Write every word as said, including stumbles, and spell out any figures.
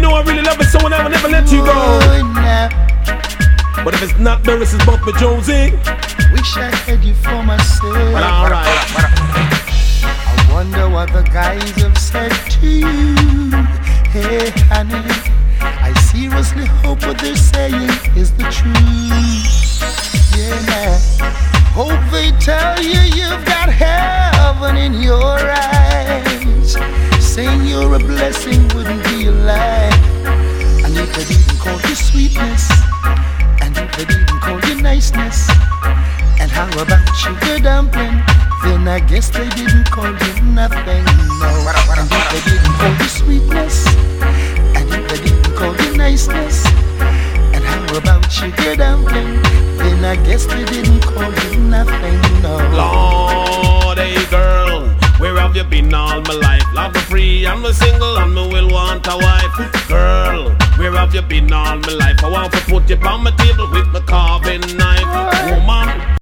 know I really love it, so I never, never let you go. But if it's not Barris, it's Bumpy Jonesy. Wish I had you for myself. Well, alright. I wonder what the guys have said to you. Hey, honey, I seriously hope what they're saying is the truth. Yeah, hope they tell you you've got heaven in your eyes. Saying you're a blessing wouldn't be a lie. And if they didn't call you sweetness, and if they didn't call you niceness, and how about sugar dumpling, then I guess they didn't call you nothing, no. And if they didn't call you sweetness, and if they didn't call you niceness, and how about sugar dumpling, then I guess they didn't call you nothing, no. Lord, hey girl, where have you been all my life? Love me free, I'm a single and me will want a wife. Girl, where have you been all my life? I want to put you on my table with my car.